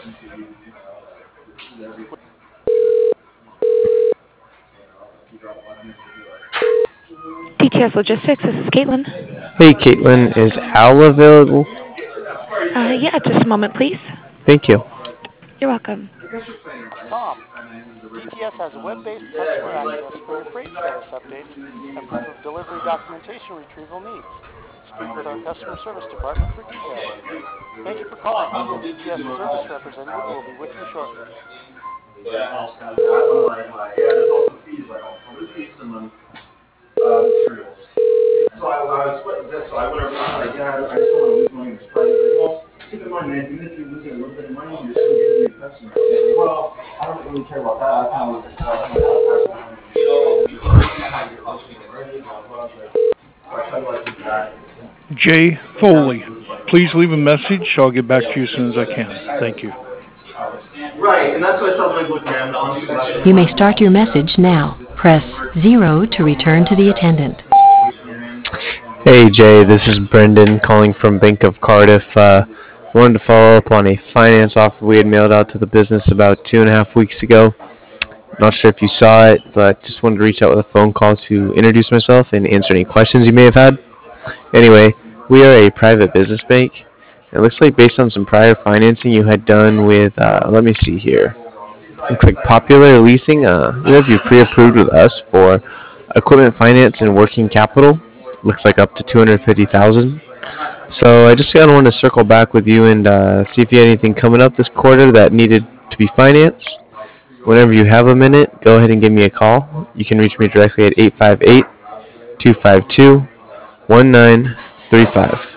DTS Logistics, this is Caitlin. Hey, Caitlin, is Al available? Yeah, just a moment, please. Thank you. You're welcome. Tom, DTS has web-based customer access for your freight status updates and proof of delivery documentation retrieval needs. Speak with our customer service department for details. Thank you for calling. A DTS service representative will be with you shortly. Yeah, there's also fees like on receipts and materials. So I was splitting this, so I went around like, yeah, I just don't want to lose money in this price. Like, well, keep in mind, man, even if you're losing a little bit of money, you're still getting your customer. Well, I don't really care about that. I kind of look at Jay Foley. Please leave a message. I'll get back to you as soon as I can. Thank you. right, and that's what I felt like looking at. You may start your message now. Press 0 to return to the attendant. Hey, Jay, this is Brendan calling from Bank of Cardiff. Wanted to follow up on a finance offer we had mailed out to the business about 2.5 weeks ago. Not sure if you saw it, but just wanted to reach out with a phone call to introduce myself and answer any questions you may have had. Anyway, we are a private business bank. It looks like based on some prior financing you had done with, let me see here. Looks like Popular Leasing. We have you pre-approved with us for equipment finance and working capital. Looks like up to $250,000. So I just kind of want to circle back with you and see if you had anything coming up this quarter that needed to be financed. Whenever you have a minute, go ahead and give me a call. You can reach me directly at 858-252-1935.